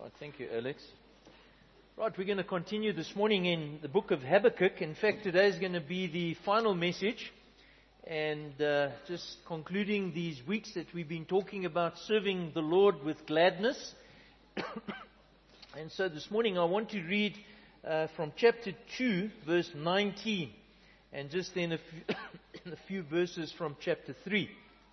Right, thank you, Alex. Right, we're going to continue this morning in the book of Habakkuk. In fact, today is going to be the final message. And just concluding these weeks that we've been talking about serving the Lord with gladness. And so this morning I want to read from chapter 2, verse 19. And just then a few verses from chapter 3.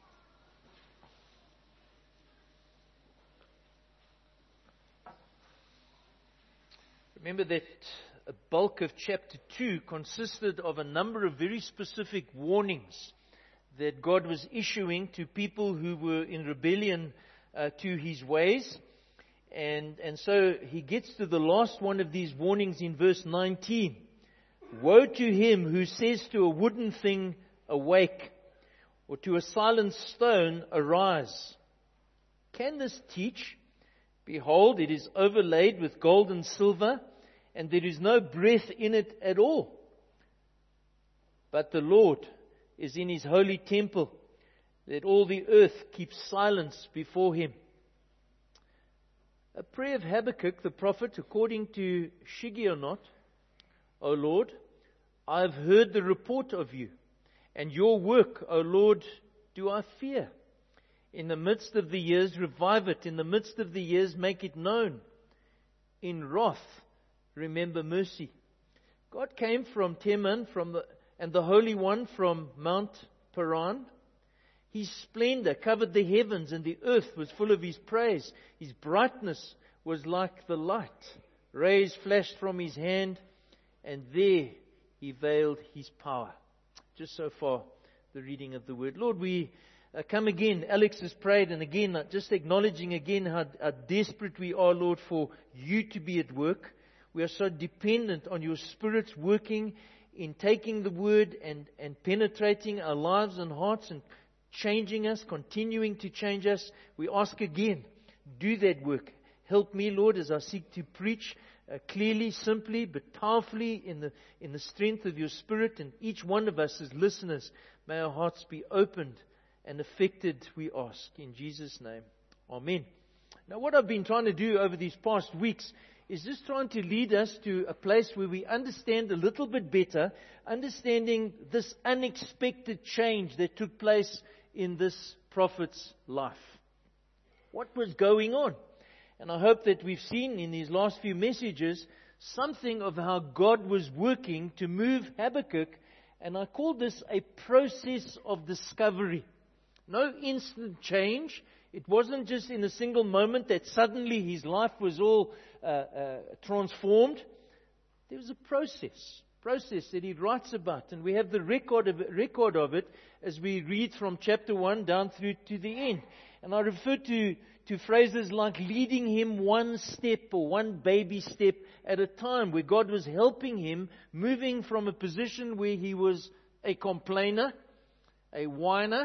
Remember that a bulk of chapter 2 consisted of a number of very specific warnings that God was issuing to people who were in rebellion to His ways. And so He gets to the last one of these warnings in verse 19. Woe to him who says to a wooden thing, awake, or to a silent stone, arise. Can this teach? Behold, it is overlaid with gold and silver, and there is no breath in it at all. But the Lord is in His holy temple. Let all the earth keep silence before Him. A prayer of Habakkuk the prophet, according to Shigionoth. O Lord, I have heard the report of You, and Your work, O Lord, do I fear. In the midst of the years, revive it. In the midst of the years, make it known. In wrath, remember mercy. God came from Teman, and the Holy One from Mount Paran. His splendor covered the heavens, and the earth was full of His praise. His brightness was like the light. Rays flashed from His hand, and there He veiled His power. Just so far, the reading of the Word. Lord, we come again. Alex has prayed, and again, just acknowledging again how desperate we are, Lord, for You to be at work. We are so dependent on Your Spirit working in taking the Word and penetrating our lives and hearts and changing us, continuing to change us. We ask again, do that work. Help me, Lord, as I seek to preach clearly, simply, but powerfully in the strength of Your Spirit. And each one of us as listeners, may our hearts be opened and affected, we ask. In Jesus' name, Amen. Now, what I've been trying to do over these past weeks is just trying to lead us to a place where we understand a little bit better, understanding this unexpected change that took place in this prophet's life. What was going on? And I hope that we've seen in these last few messages something of how God was working to move Habakkuk, and I call this a process of discovery. No instant change. It wasn't just in a single moment that suddenly his life was all transformed. There was a process that he writes about, and we have the record of it as we read from chapter 1 down through to the end. And I refer to phrases like leading him one step or one baby step at a time, where God was helping him, moving from a position where he was a complainer, a whiner,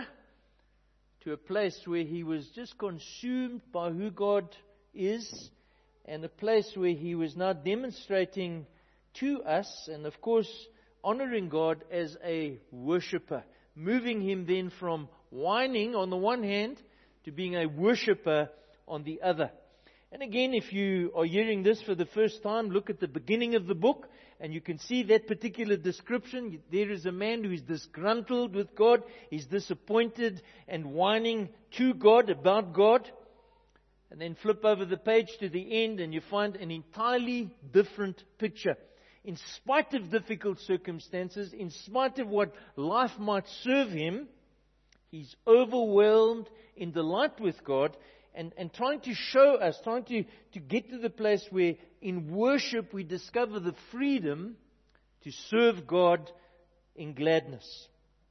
to a place where he was just consumed by who God is, and a place where he was now demonstrating to us, and of course honoring God as a worshipper, moving him then from whining on the one hand to being a worshipper on the other. And again, if you are hearing this for the first time, look at the beginning of the book, and you can see that particular description. There is a man who is disgruntled with God. He's disappointed and whining to God about God. And then flip over the page to the end, and you find an entirely different picture. In spite of difficult circumstances, in spite of what life might serve him, he's overwhelmed in delight with God, and trying to show us, trying to get to the place where in worship we discover the freedom to serve God in gladness.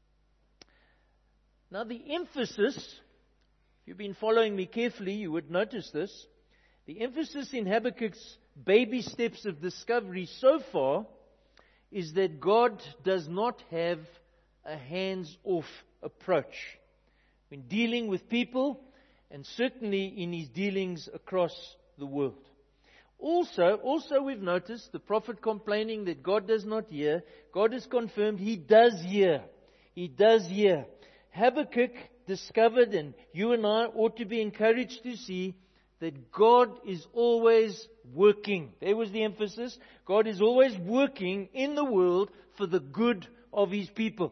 Now the emphasis, if you've been following me carefully, you would notice this. The emphasis in Habakkuk's baby steps of discovery so far is that God does not have a hands-off approach when dealing with people, and certainly in His dealings across the world. Also we've noticed the prophet complaining that God does not hear. God has confirmed He does hear. He does hear. Habakkuk discovered, and you and I ought to be encouraged to see, that God is always working. There was the emphasis. God is always working in the world for the good of His people.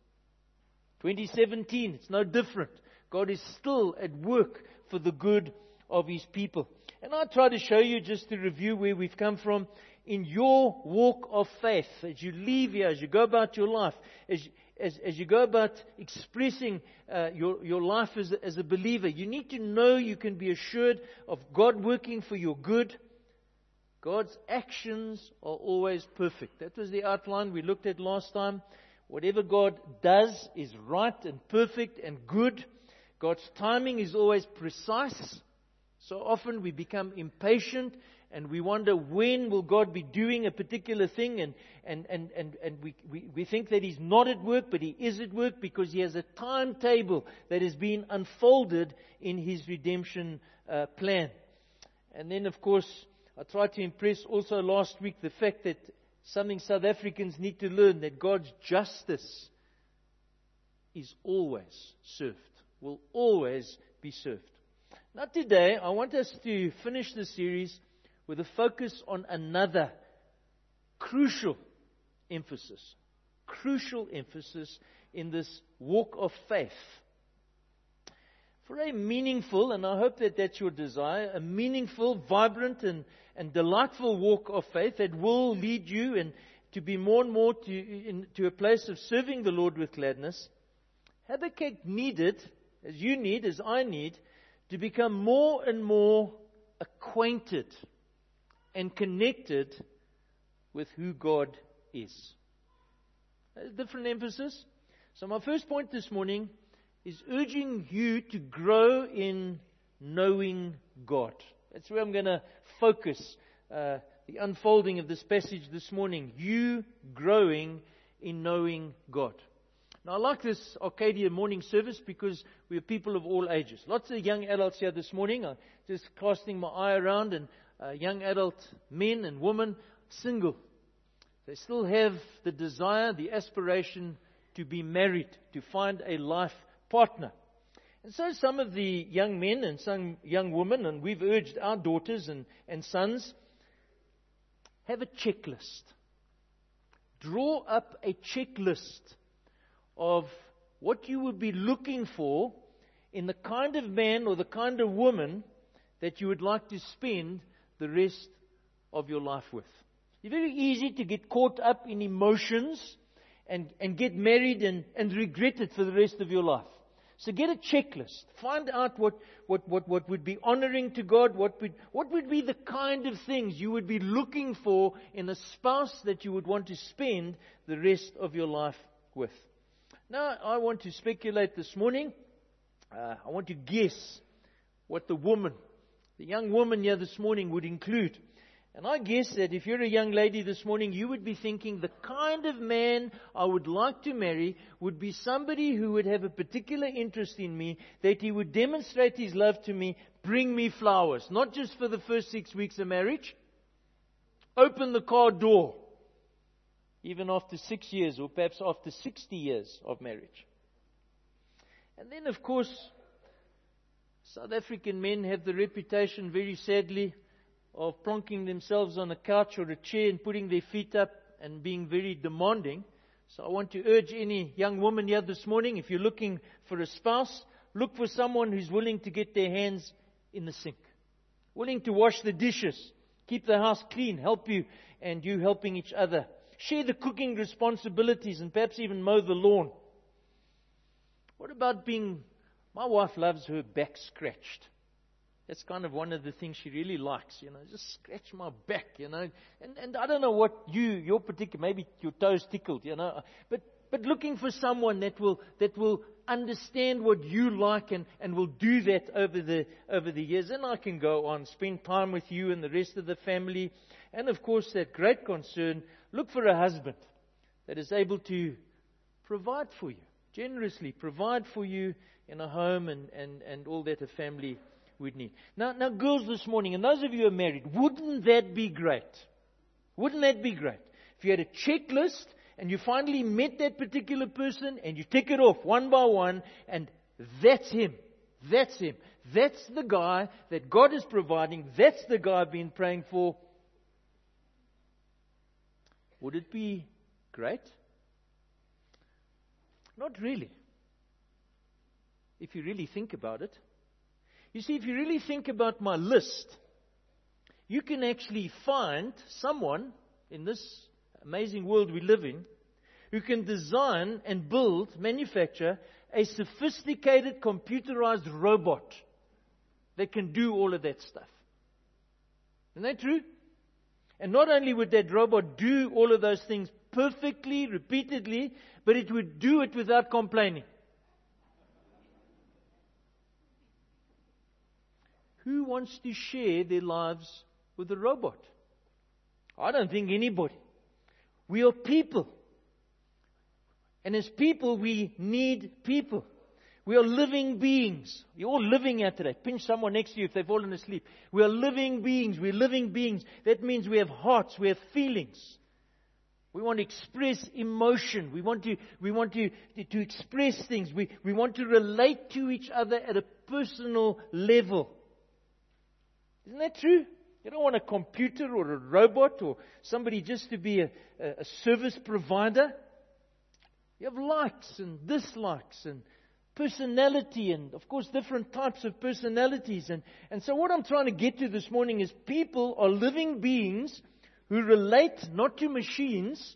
2017, it's no different. God is still at work for the good of His people. And I try to show you, just to review where we've come from, in your walk of faith, as you leave here, as you go about your life, as you go about expressing your life as a believer, you need to know, you can be assured of God working for your good. God's actions are always perfect. That was the outline we looked at last time. Whatever God does is right and perfect and good. God's timing is always precise. So often we become impatient and we wonder, when will God be doing a particular thing? And we think that He's not at work, but He is at work, because He has a timetable that has been unfolded in His redemption plan. And then, of course, I tried to impress also last week the fact that something South Africans need to learn, that God's justice is always served, will always be served. Now today, I want us to finish the series with a focus on another crucial emphasis in this walk of faith. For a meaningful, and I hope that that's your desire, a meaningful, vibrant and delightful walk of faith that will lead you and to be more and more to a place of serving the Lord with gladness, Habakkuk needed, as you need, as I need, to become more and more acquainted and connected with who God is. A different emphasis. So my first point this morning is urging you to grow in knowing God. That's where I'm going to focus the unfolding of this passage this morning. You growing in knowing God. Now I like this Arcadia morning service because we are people of all ages. Lots of young adults here this morning. I'm just casting my eye around, and young adult men and women, single. They still have the desire, the aspiration to be married, to find a life partner. And so some of the young men and some young women, and we've urged our daughters and sons, have a checklist. Draw up a checklist of what you would be looking for in the kind of man or the kind of woman that you would like to spend the rest of your life with. It's very easy to get caught up in emotions and get married and regret it for the rest of your life. So get a checklist. Find out what would be honoring to God, what would be the kind of things you would be looking for in a spouse that you would want to spend the rest of your life with. Now, I want to speculate this morning. I want to guess what the young woman here this morning would include. And I guess that if you're a young lady this morning, you would be thinking, the kind of man I would like to marry would be somebody who would have a particular interest in me, that he would demonstrate his love to me, bring me flowers, not just for the first 6 weeks of marriage, open the car door, even after 6 years or perhaps after 60 years of marriage. And then, of course, South African men have the reputation, very sadly, of plonking themselves on a couch or a chair and putting their feet up and being very demanding. So I want to urge any young woman here this morning, if you're looking for a spouse, look for someone who's willing to get their hands in the sink, willing to wash the dishes, keep the house clean, help you, and you helping each other. Share the cooking responsibilities and perhaps even mow the lawn. What about my wife loves her back scratched. That's kind of one of the things she really likes, just scratch my back, and I don't know what your particular, maybe your toes tickled, but looking for someone that will understand what you like and will do that over the years. And I can go on, spend time with you and the rest of the family. And of course, that great concern, look for a husband that is able to provide for you, generously provide for you in a home and all that a family would need. Now, girls this morning, and those of you who are married, wouldn't that be great? Wouldn't that be great? If you had a checklist and you finally met that particular person and you tick it off one by one, and that's him. That's him. That's the guy that God is providing. That's the guy I've been praying for. Would it be great? Not really. If you really think about it. You see, if you really think about my list, you can actually find someone in this amazing world we live in who can design and build, manufacture a sophisticated computerized robot that can do all of that stuff. Isn't that true? And not only would that robot do all of those things perfectly, repeatedly, but it would do it without complaining. Who wants to share their lives with a robot? I don't think anybody. We are people. And as people, we need people. We are living beings. You're all living out today. Pinch someone next to you if they've fallen asleep. We are living beings. We're living beings. That means we have hearts. We have feelings. We want to express emotion. We want to express things. We want to relate to each other at a personal level. Isn't that true? You don't want a computer or a robot or somebody just to be a service provider. You have likes and dislikes and personality and, of course, different types of personalities. And so what I'm trying to get to this morning is people are living beings who relate not to machines,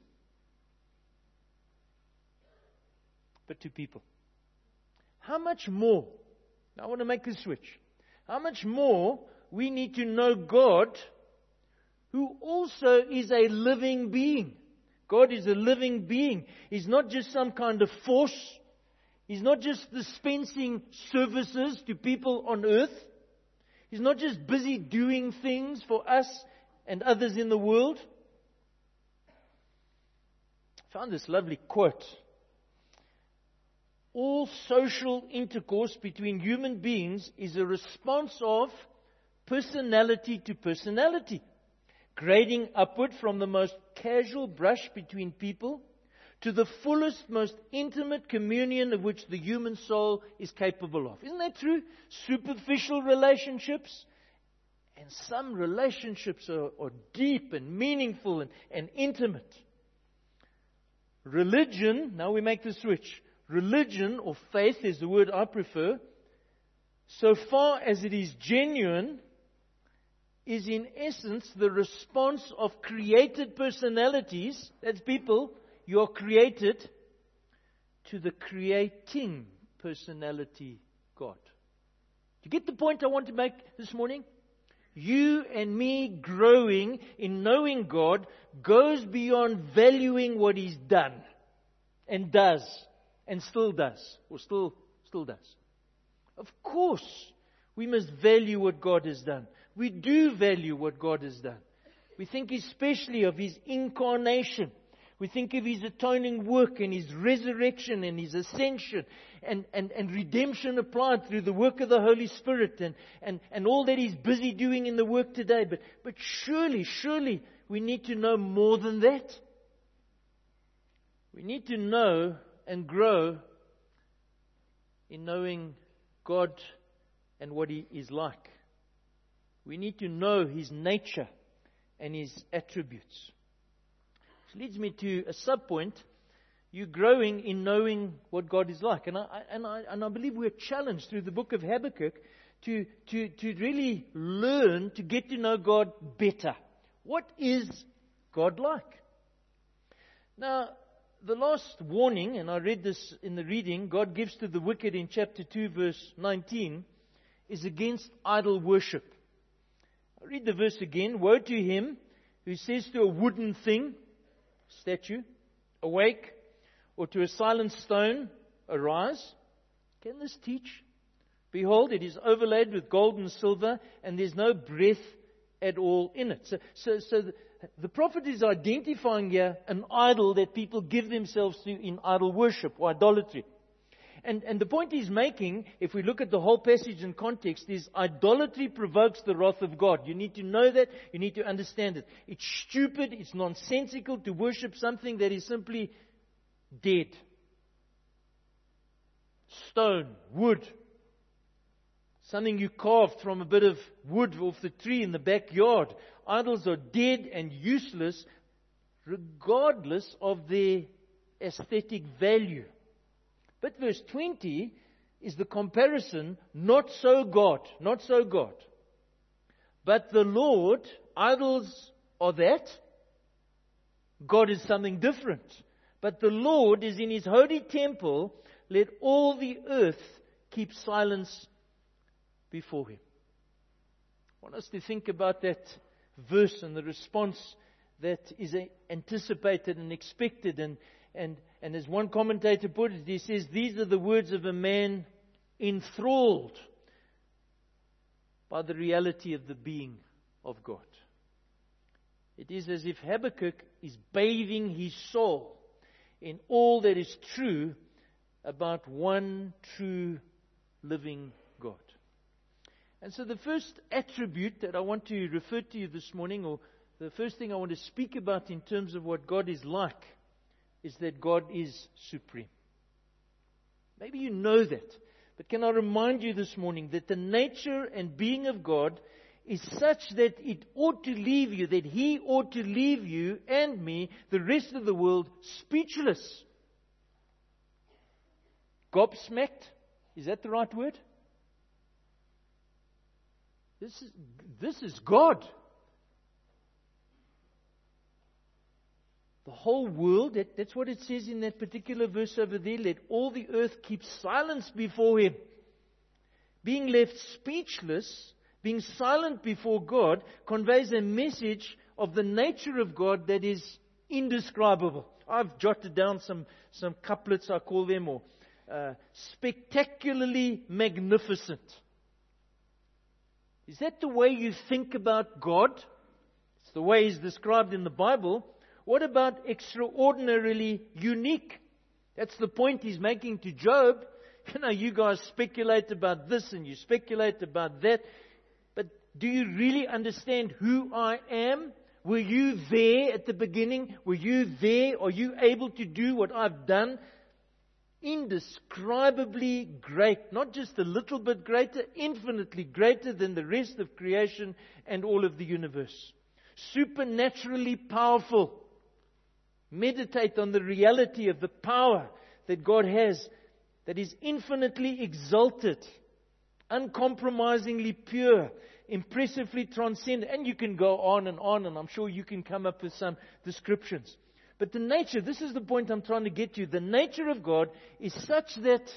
but to people. How much more? Now I want to make a switch. How much more we need to know God, who also is a living being. God is a living being. He's not just some kind of force. He's not just dispensing services to people on earth. He's not just busy doing things for us and others in the world. I found this lovely quote. All social intercourse between human beings is a response of personality to personality, grading upward from the most casual brush between people to the fullest, most intimate communion of which the human soul is capable of. Isn't that true? Superficial relationships, and some relationships are deep and meaningful and intimate. Religion, now we make the switch. Religion, or faith is the word I prefer, so far as it is genuine, is in essence the response of created personalities, that's people, you are created, to the creating personality, God. Do you get the point I want to make this morning? You and me growing in knowing God goes beyond valuing what He's done and does and still does, or still does. Of course, we must value what God has done. We do value what God has done. We think especially of His incarnation. We think of His atoning work and His resurrection and His ascension and redemption applied through the work of the Holy Spirit and all that He's busy doing in the work today. But surely we need to know more than that. We need to know and grow in knowing God and what He is like. We need to know His nature and His attributes. Which leads me to a sub-point. You're growing in knowing what God is like. And I believe we're challenged through the book of Habakkuk to really learn to get to know God better. What is God like? Now, the last warning, and I read this in the reading, God gives to the wicked in chapter 2, verse 19, is against idol worship. I'll read the verse again. Woe to him who says to a wooden thing, statue, awake, or to a silent stone, arise. Can this teach? Behold, it is overlaid with gold and silver, and there's no breath at all in it. So the prophet is identifying here an idol that people give themselves to in idol worship or idolatry. And the point he's making, if we look at the whole passage in context, is idolatry provokes the wrath of God. You need to know that. You need to understand it. It's stupid. It's nonsensical to worship something that is simply dead. Stone, wood, something you carved from a bit of wood off the tree in the backyard. Idols are dead and useless regardless of their aesthetic value. But verse 20 is the comparison, not so God. But the Lord, idols are that. God is something different. But the Lord is in His holy temple. Let all the earth keep silence before Him. I want us to think about that verse and the response that is anticipated and expected. And as one commentator put it, he says, these are the words of a man enthralled by the reality of the being of God. It is as if Habakkuk is bathing his soul in all that is true about one true living God. And so the first attribute that I want to refer to you this morning, or the first thing I want to speak about in terms of what God is like, is that God is supreme. Maybe you know that. But can I remind you this morning that the nature and being of God is such that it ought to leave you, that He ought to leave you and me, the rest of the world, speechless. Gobsmacked? Is that the right word? This is God. The whole world, that's what it says in that particular verse over there. Let all the earth keep silence before Him. Being left speechless, being silent before God, conveys a message of the nature of God that is indescribable. I've jotted down some couplets, I call them, or spectacularly magnificent. Is that the way you think about God? It's the way He's described in the Bible. What about extraordinarily unique? That's the point He's making to Job. You guys speculate about this and you speculate about that. But do you really understand who I am? Were you there at the beginning? Were you there? Are you able to do what I've done? Indescribably great. Not just a little bit greater, infinitely greater than the rest of creation and all of the universe. Supernaturally powerful. Meditate on the reality of the power that God has, that is infinitely exalted, uncompromisingly pure, impressively transcendent. And you can go on, and I'm sure you can come up with some descriptions. But the nature, this is the point I'm trying to get to. The nature of God is such that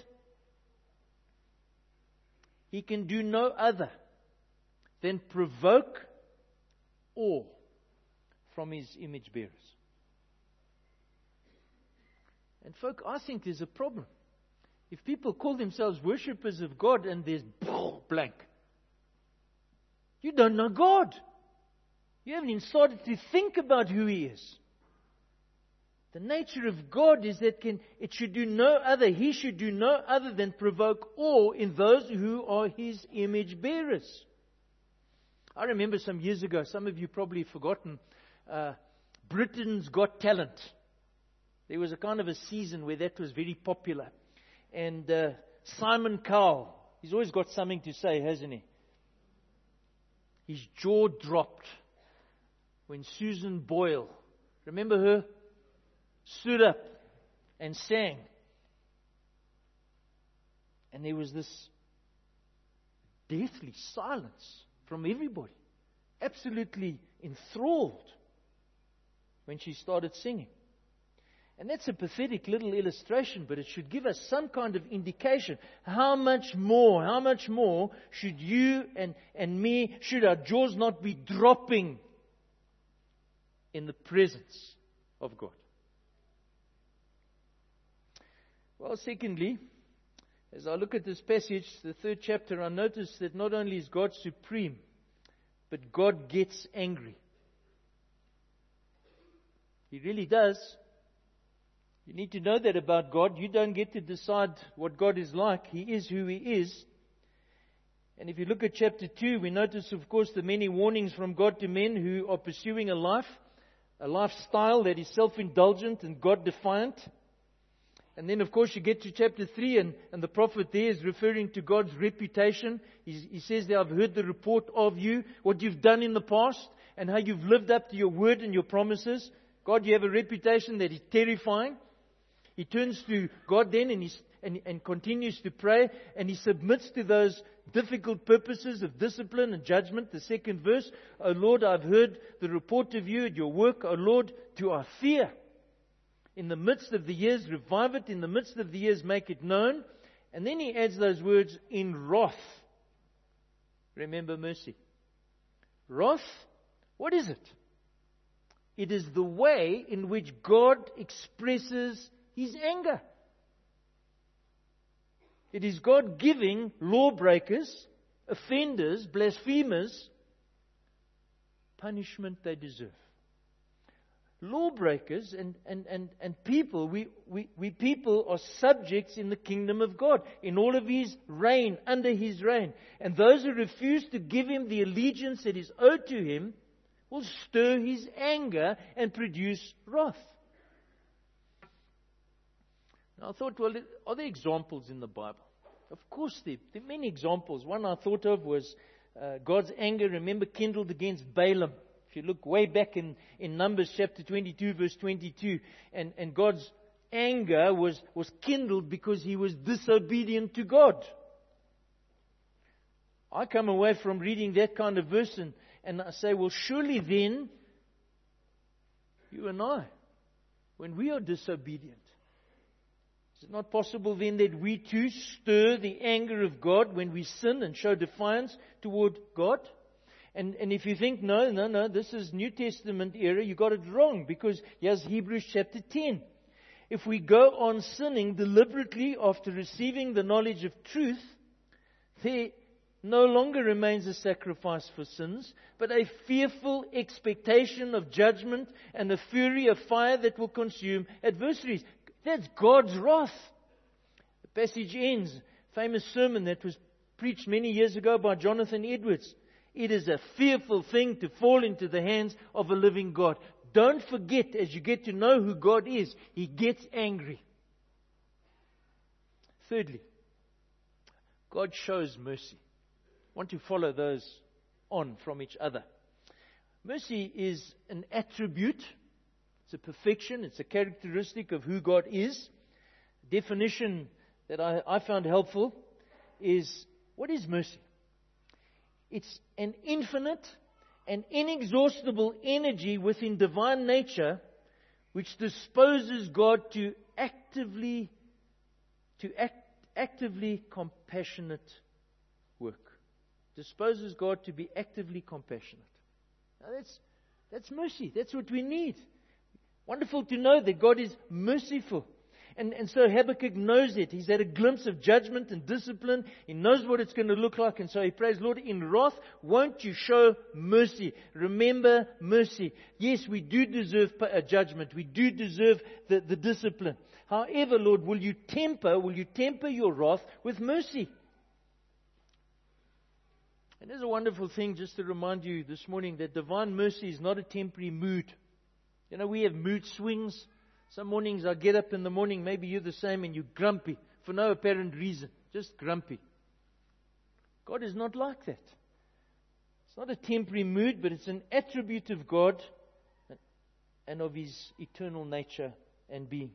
He can do no other than provoke awe from His image bearers. And folk, I think there's a problem. If people call themselves worshippers of God and there's blank, you don't know God. You haven't even started to think about who He is. The nature of God is that it should do no other, He should do no other than provoke awe in those who are His image bearers. I remember some years ago, some of you probably forgotten, Britain's Got Talent. There was a kind of a season where that was very popular. And Simon Cowell, he's always got something to say, hasn't he? His jaw dropped when Susan Boyle, remember her? Stood up and sang. And there was this deathly silence from everybody. Absolutely enthralled when she started singing. And that's a pathetic little illustration, but it should give us some kind of indication. How much more should you and me, should our jaws not be dropping in the presence of God? Well, secondly, as I look at this passage, the 3rd chapter, I notice that not only is God supreme, but God gets angry. He really does. You need to know that about God. You don't get to decide what God is like. He is who He is. And if you look at chapter 2, we notice, of course, the many warnings from God to men who are pursuing a lifestyle that is self-indulgent and God-defiant. And then, of course, you get to chapter 3, and the prophet there is referring to God's reputation. He says there, I've heard the report of you, what you've done in the past, and how you've lived up to your word and your promises. God, you have a reputation that is terrifying. He turns to God then and continues to pray, and he submits to those difficult purposes of discipline and judgment. The second verse, O Lord, I've heard the report of you and your work. O Lord, do I fear? In the midst of the years, revive it. In the midst of the years, make it known. And then he adds those words, in wrath. Remember mercy. Wrath, what is it? It is the way in which God expresses His anger. It is God giving lawbreakers, offenders, blasphemers, punishment they deserve. Lawbreakers and people, we people are subjects in the kingdom of God, in all of His reign, under His reign. And those who refuse to give Him the allegiance that is owed to Him will stir His anger and produce wrath. Now I thought, well, are there examples in the Bible? Of course there are many examples. One I thought of was God's anger, remember, kindled against Balaam. If you look way back in Numbers chapter 22, verse 22, and God's anger was kindled because he was disobedient to God. I come away from reading that kind of verse and I say, well, surely then, you and I, when we are disobedient, is it not possible then that we too stir the anger of God when we sin and show defiance toward God? And if you think, no, this is New Testament era, you got it wrong, because here's Hebrews chapter 10. If we go on sinning deliberately after receiving the knowledge of truth, there no longer remains a sacrifice for sins, but a fearful expectation of judgment and a fury of fire that will consume adversaries. That's God's wrath. The passage ends, famous sermon that was preached many years ago by Jonathan Edwards. It is a fearful thing to fall into the hands of a living God. Don't forget, as you get to know who God is, He gets angry. Thirdly, God shows mercy. I want to follow those on from each other. Mercy is an attribute. It's a perfection. It's a characteristic of who God is. Definition that I found helpful is, what is mercy? It's an infinite and inexhaustible energy within divine nature which disposes God to actively compassionate work. Disposes God to be actively compassionate. Now that's mercy. That's what we need. Wonderful to know that God is merciful. And so Habakkuk knows it. He's had a glimpse of judgment and discipline. He knows what it's going to look like. And so he prays, Lord, in wrath, won't you show mercy? Remember mercy. Yes, we do deserve judgment. We do deserve the discipline. However, Lord, will you temper your wrath with mercy? And there's a wonderful thing just to remind you this morning that divine mercy is not a temporary mood. You know, we have mood swings. Some mornings I get up in the morning, maybe you're the same, and you're grumpy for no apparent reason, just grumpy. God is not like that. It's not a temporary mood, but it's an attribute of God and of His eternal nature and being.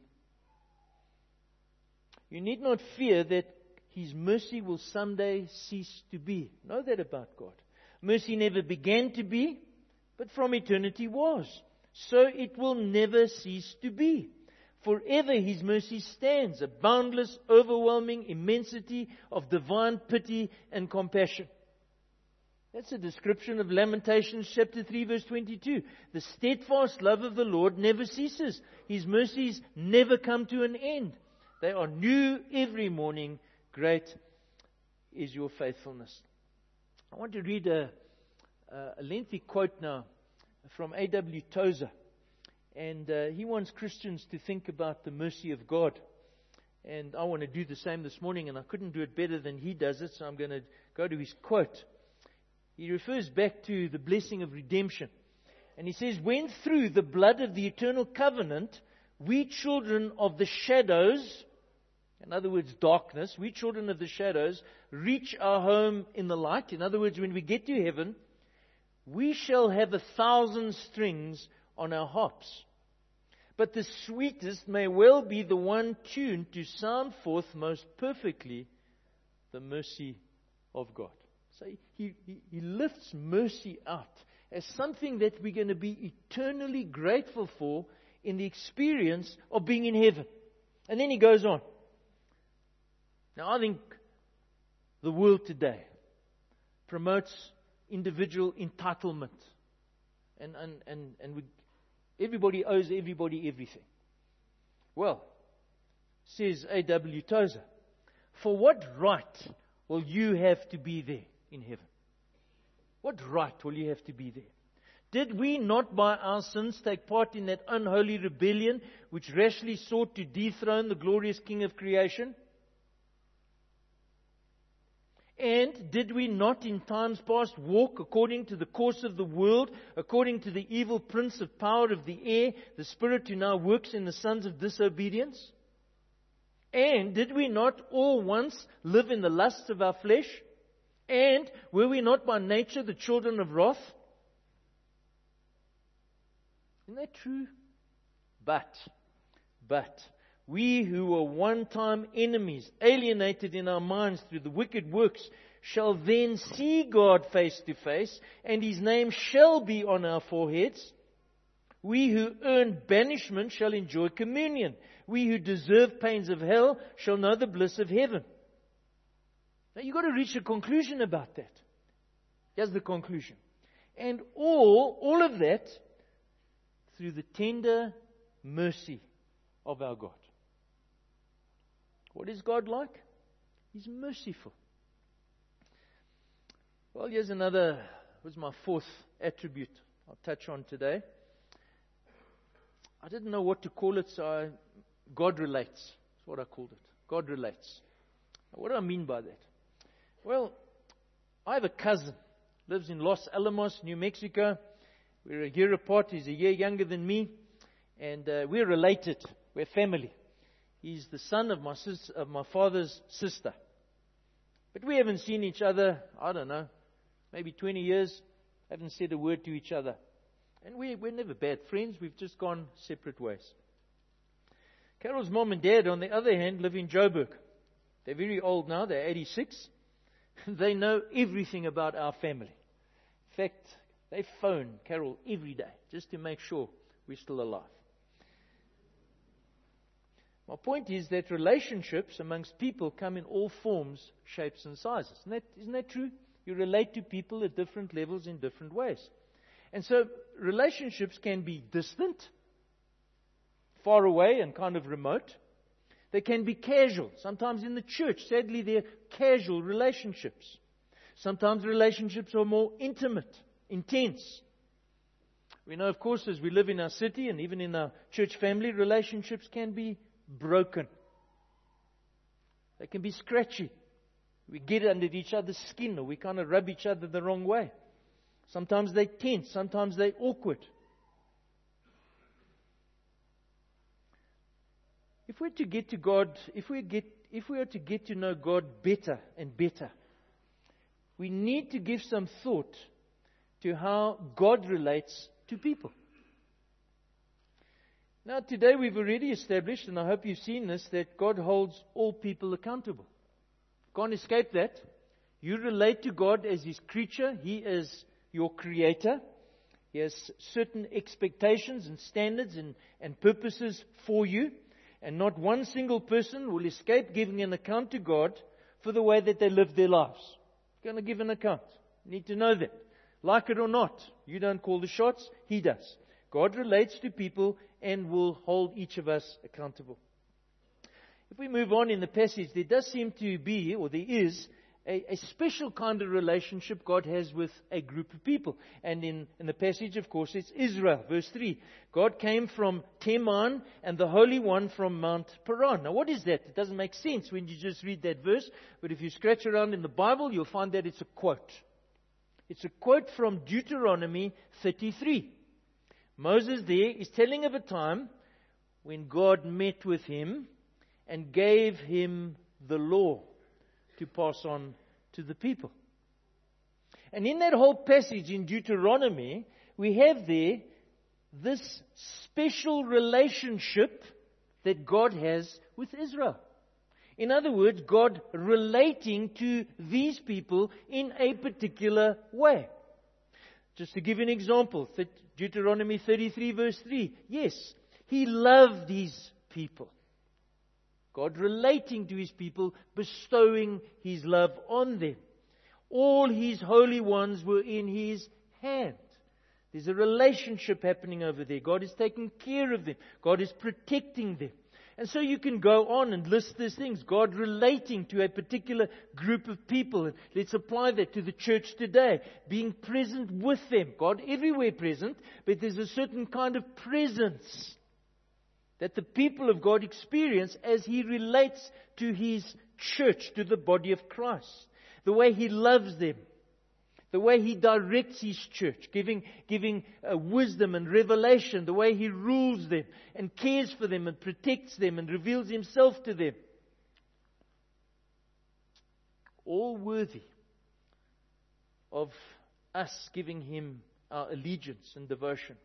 You need not fear that His mercy will someday cease to be. Know that about God. Mercy never began to be, but from eternity was. So it will never cease to be. Forever His mercy stands, a boundless, overwhelming immensity of divine pity and compassion. That's a description of Lamentations chapter 3 verse 22. The steadfast love of the Lord never ceases. His mercies never come to an end. They are new every morning. Great is your faithfulness. I want to read a lengthy quote now from A.W. Tozer. And he wants Christians to think about the mercy of God. And I want to do the same this morning, and I couldn't do it better than he does it, so I'm going to go to his quote. He refers back to the blessing of redemption. And he says, when through the blood of the eternal covenant we children of the shadows, in other words, darkness, we children of the shadows, reach our home in the light. In other words, when we get to heaven, we shall have 1,000 strings on our harps. But the sweetest may well be the one tuned to sound forth most perfectly the mercy of God. So he lifts mercy out as something that we're going to be eternally grateful for in the experience of being in heaven. And then he goes on. Now I think the world today promotes individual entitlement. And everybody owes everybody everything. Well, says A.W. Tozer, for what right will you have to be there in heaven? What right will you have to be there? Did we not by our sins take part in that unholy rebellion which rashly sought to dethrone the glorious King of creation? And did we not in times past walk according to the course of the world, according to the evil prince of power of the air, the spirit who now works in the sons of disobedience? And did we not all once live in the lusts of our flesh? And were we not by nature the children of wrath? Isn't that true? But we who were one time enemies, alienated in our minds through the wicked works, shall then see God face to face, and His name shall be on our foreheads. We who earn banishment shall enjoy communion. We who deserve pains of hell shall know the bliss of heaven. Now you've got to reach a conclusion about that. Here's the conclusion. And all of that through the tender mercy of our God. What is God like? He's merciful. Well, here's another, was my fourth attribute I'll touch on today. I didn't know what to call it, so God relates. That's what I called it. God relates. Now, what do I mean by that? Well, I have a cousin, lives in Los Alamos, New Mexico. We're a year apart. He's a year younger than me. And we're related. We're family. He's the son of my father's sister. But we haven't seen each other, I don't know, maybe 20 years. Haven't said a word to each other. And we're never bad friends. We've just gone separate ways. Carol's mom and dad, on the other hand, live in Joburg. They're very old now. They're 86. They know everything about our family. In fact, they phone Carol every day just to make sure we're still alive. My point is that relationships amongst people come in all forms, shapes and sizes. Isn't that true? You relate to people at different levels in different ways. And so relationships can be distant, far away and kind of remote. They can be casual. Sometimes in the church, sadly, they're casual relationships. Sometimes relationships are more intimate, intense. We know, of course, as we live in our city and even in our church family, relationships can be broken. They can be scratchy. We get under each other's skin, or we kind of rub each other the wrong way. Sometimes they're tense, sometimes they're awkward. If we're to get to God, if we are to get to know God better and better, we need to give some thought to how God relates to people. Now, today we've already established, and I hope you've seen this, that God holds all people accountable. Can't escape that. You relate to God as His creature. He is your creator. He has certain expectations and standards and purposes for you. And not one single person will escape giving an account to God for the way that they live their lives. He's going to give an account. You need to know that. Like it or not, you don't call the shots, He does. God relates to people and will hold each of us accountable. If we move on in the passage, there does seem to be, or there is, a special kind of relationship God has with a group of people. And in the passage, of course, it's Israel. Verse 3. God came from Teman and the Holy One from Mount Paran. Now what is that? It doesn't make sense when you just read that verse. But if you scratch around in the Bible, you'll find that it's a quote. It's a quote from Deuteronomy 33. Moses there is telling of a time when God met with him and gave him the law to pass on to the people. And in that whole passage in Deuteronomy, we have there this special relationship that God has with Israel. In other words, God relating to these people in a particular way. Just to give an example, Deuteronomy 33 verse 3. Yes, He loved His people. God relating to His people, bestowing His love on them. All His holy ones were in His hand. There's a relationship happening over there. God is taking care of them. God is protecting them. And so you can go on and list these things. God relating to a particular group of people. And let's apply that to the church today. Being present with them. God everywhere present, but there's a certain kind of presence that the people of God experience as He relates to His church, to the body of Christ. The way He loves them. The way He directs His church, giving wisdom and revelation. The way He rules them and cares for them and protects them and reveals Himself to them. All worthy of us giving Him our allegiance and devotion.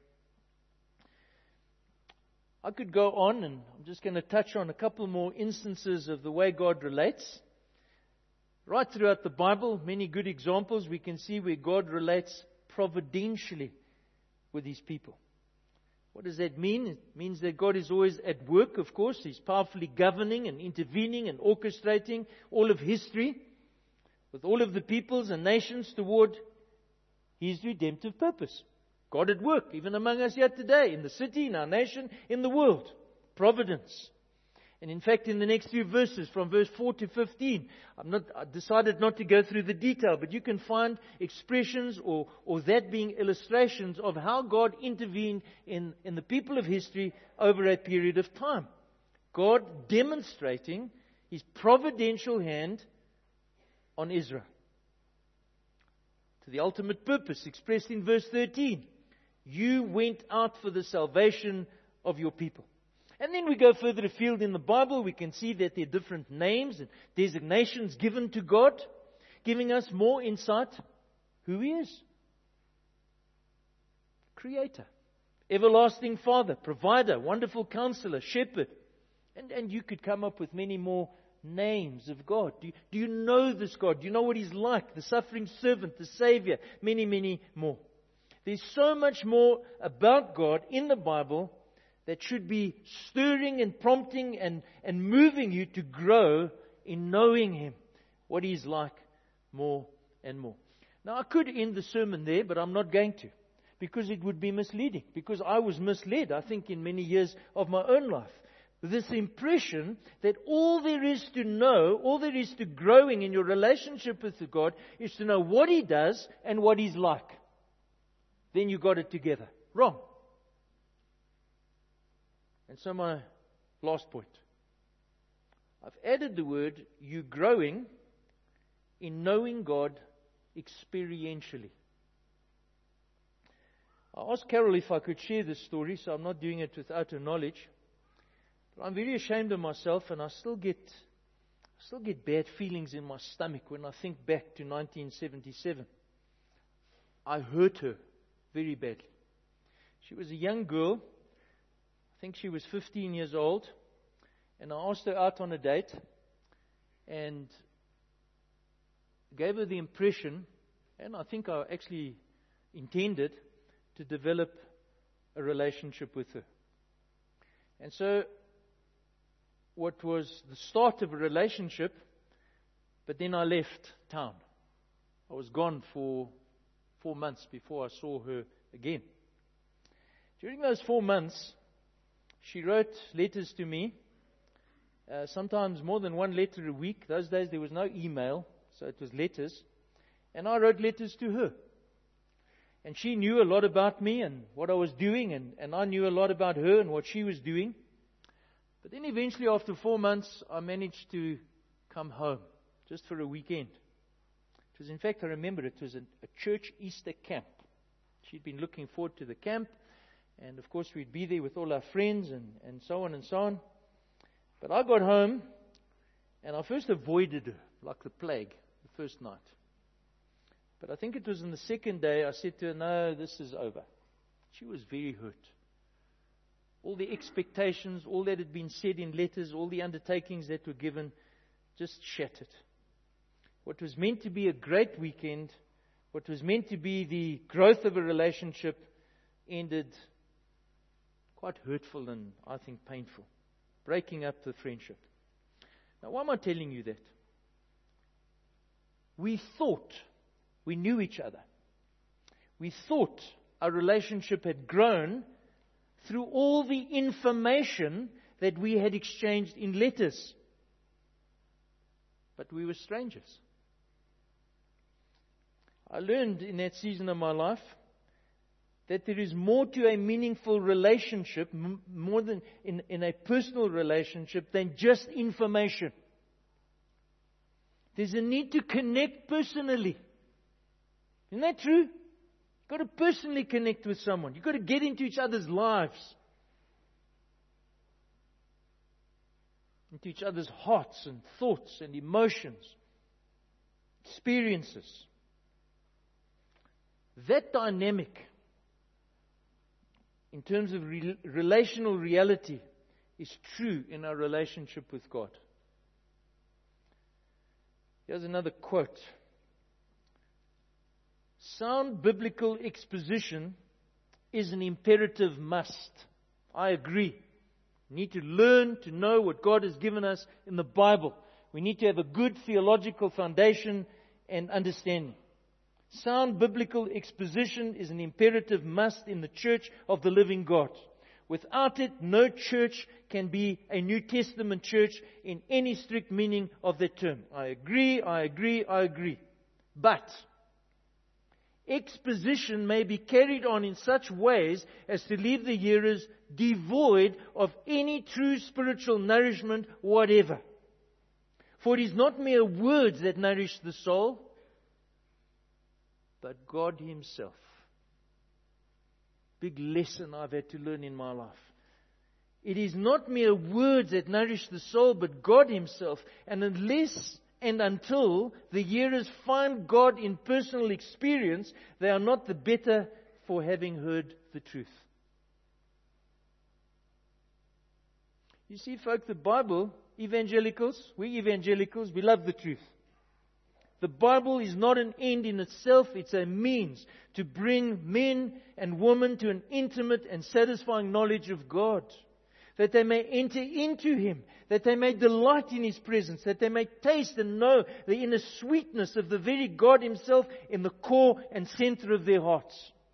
I could go on, and I'm just going to touch on a couple more instances of the way God relates. Right throughout the Bible, many good examples we can see where God relates providentially with His people. What does that mean? It means that God is always at work, of course. He's powerfully governing and intervening and orchestrating all of history with all of the peoples and nations toward His redemptive purpose. God at work, even among us here today, in the city, in our nation, in the world. Providence. And in fact, in the next few verses, from verse 4 to 15, I decided not to go through the detail, but you can find expressions or that being illustrations of how God intervened in the people of history over a period of time. God demonstrating His providential hand on Israel. To the ultimate purpose expressed in verse 13. You went out for the salvation of your people. And then we go further afield in the Bible, we can see that there are different names and designations given to God, giving us more insight who He is. Creator, everlasting Father, provider, wonderful counselor, shepherd. And you could come up with many more names of God. Do you know this God? Do you know what He's like? The suffering servant, the Savior, many, many more. There's so much more about God in the Bible that should be stirring and prompting and moving you to grow in knowing Him, what He's like more and more. Now, I could end the sermon there, but I'm not going to, because it would be misleading, because I was misled, I think, in many years of my own life. This impression that all there is to know, all there is to growing in your relationship with God is to know what He does and what He's like. Then you got it together. Wrong. And so my last point. I've added the word, you growing in knowing God experientially. I asked Carol if I could share this story, so I'm not doing it without her knowledge. But I'm very ashamed of myself, and I still get bad feelings in my stomach when I think back to 1977. I hurt her very badly. She was a young girl. I think she was 15 years old, and I asked her out on a date and gave her the impression, and I think I actually intended, to develop a relationship with her. And so what was the start of a relationship, but then I left town. I was gone for 4 months before I saw her again. During those 4 months, she wrote letters to me, sometimes more than one letter a week. Those days there was no email, so it was letters. And I wrote letters to her. And she knew a lot about me and what I was doing, and I knew a lot about her and what she was doing. But then eventually, after 4 months, I managed to come home, just for a weekend. It was, in fact, I remember it was a church Easter camp. She'd been looking forward to the camp, And of course we'd be there with all our friends and so on and so on. But I got home and I first avoided her like the plague the first night. But I think it was on the second day I said to her, no, this is over. She was very hurt. All the expectations, all that had been said in letters, all the undertakings that were given, just shattered. What was meant to be a great weekend, what was meant to be the growth of a relationship, ended quite hurtful and, I think, painful. Breaking up the friendship. Now, why am I telling you that? We thought we knew each other. We thought our relationship had grown through all the information that we had exchanged in letters. But we were strangers. I learned in that season of my life that there is more to a meaningful relationship, more than in a personal relationship, than just information. There's a need to connect personally. Isn't that true? You've got to personally connect with someone. You've got to get into each other's lives. Into each other's hearts and thoughts and emotions. Experiences. That dynamic, in terms of relational reality, is true in our relationship with God. Here's another quote. Sound biblical exposition is an imperative must. I agree. We need to learn to know what God has given us in the Bible. We need to have a good theological foundation and understanding. Sound biblical exposition is an imperative must in the church of the living God. Without it, no church can be a New Testament church in any strict meaning of the term. I agree. But exposition may be carried on in such ways as to leave the hearers devoid of any true spiritual nourishment whatever. For it is not mere words that nourish the soul, but God Himself. Big lesson I've had to learn in my life. It is not mere words that nourish the soul, but God Himself. And unless and until the hearers find God in personal experience, they are not the better for having heard the truth. You see, folk, the Bible, we evangelicals, we love the truth. The Bible is not an end in itself, it's a means to bring men and women to an intimate and satisfying knowledge of God. That they may enter into Him, that they may delight in His presence, that they may taste and know the inner sweetness of the very God Himself in the core and center of their hearts.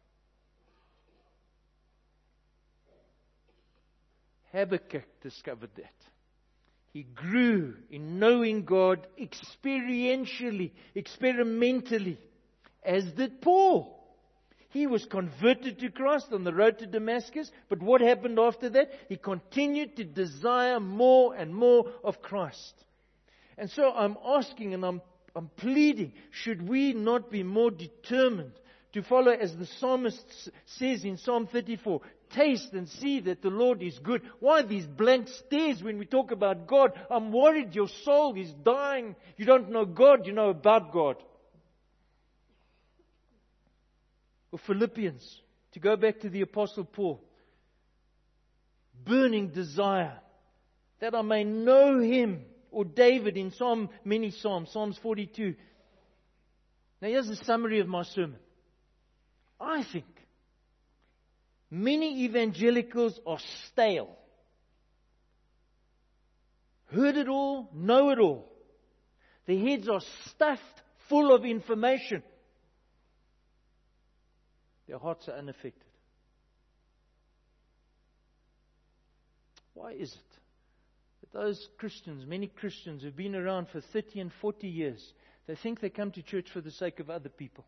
Habakkuk discovered that. He grew in knowing God experientially, experimentally, as did Paul. He was converted to Christ on the road to Damascus, but what happened after that? He continued to desire more and more of Christ. And so I'm asking and I'm pleading, should we not be more determined to follow, as the psalmist says in Psalm 34, taste and see that the Lord is good. Why these blank stares when we talk about God? I'm worried your soul is dying. You don't know God, you know about God. Or Philippians, to go back to the Apostle Paul. Burning desire that I may know Him. Or David in many Psalms, Psalms 42. Now here's a summary of my sermon. I think many evangelicals are stale. Heard it all, know it all. Their heads are stuffed full of information. Their hearts are unaffected. Why is it that those Christians, many Christians who've been around for 30 and 40 years, they think they come to church for the sake of other people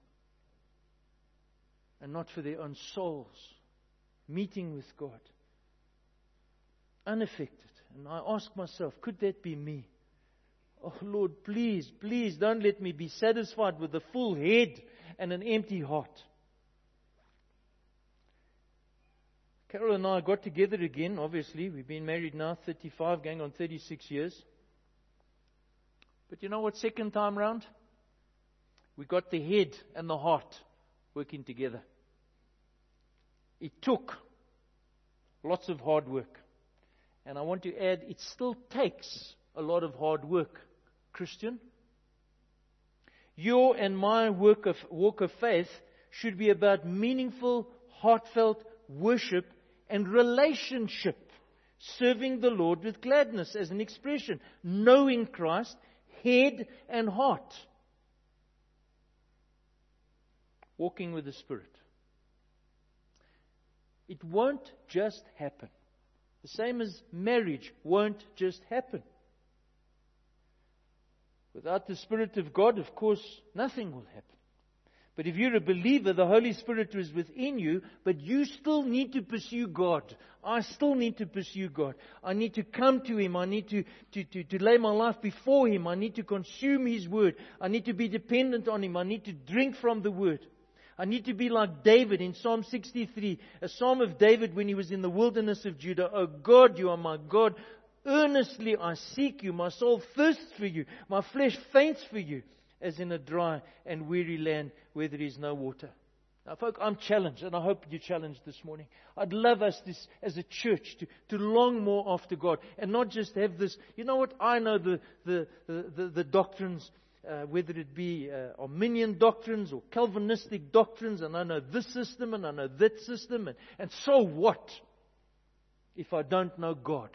and not for their own souls? Meeting with God. Unaffected. And I ask myself, could that be me? Oh Lord, please don't let me be satisfied with a full head and an empty heart. Carol and I got together again, obviously. We've been married now 35, going on 36 years. But you know what, second time round? We got the head and the heart working together. It took lots of hard work. And I want to add, it still takes a lot of hard work, Christian. Your and my walk of faith should be about meaningful, heartfelt worship and relationship, serving the Lord with gladness as an expression, knowing Christ, head and heart, walking with the Spirit. It won't just happen. The same as marriage won't just happen. Without the Spirit of God, of course, nothing will happen. But if you're a believer, the Holy Spirit is within you, but you still need to pursue God. I still need to pursue God. I need to come to Him. I need to lay my life before Him. I need to consume His Word. I need to be dependent on Him. I need to drink from the Word. I need to be like David in Psalm 63, a psalm of David when he was in the wilderness of Judah. Oh God, you are my God. Earnestly I seek you. My soul thirsts for you. My flesh faints for you, as in a dry and weary land where there is no water. Now, folks, I'm challenged, and I hope you're challenged this morning. I'd love us as a church to long more after God, and not just have this. You know what? I know the doctrines, whether it be Arminian doctrines or Calvinistic doctrines, and I know this system and I know that system, and so what if I don't know God?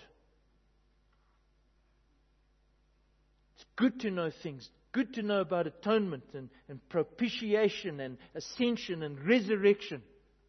It's good to know things. Good to know about atonement and propitiation and ascension and resurrection.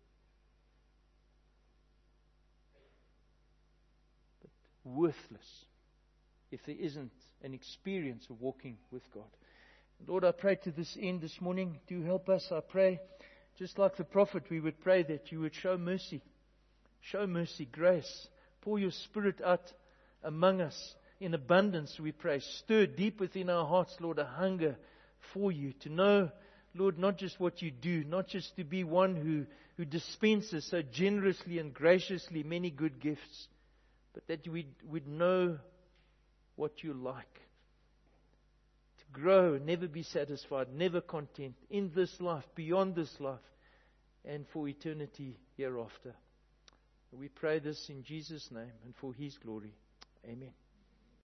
But worthless if there isn't an experience of walking with God. Lord, I pray to this end this morning. Do help us, I pray. Just like the prophet, we would pray that you would show mercy. Show mercy, grace. Pour your Spirit out among us. In abundance, we pray. Stir deep within our hearts, Lord, a hunger for you. To know, Lord, not just what you do, not just to be one who dispenses so generously and graciously many good gifts, but that we would know what you like. To grow, never be satisfied, never content in this life, beyond this life, and for eternity hereafter. We pray this in Jesus' name and for His glory. Amen.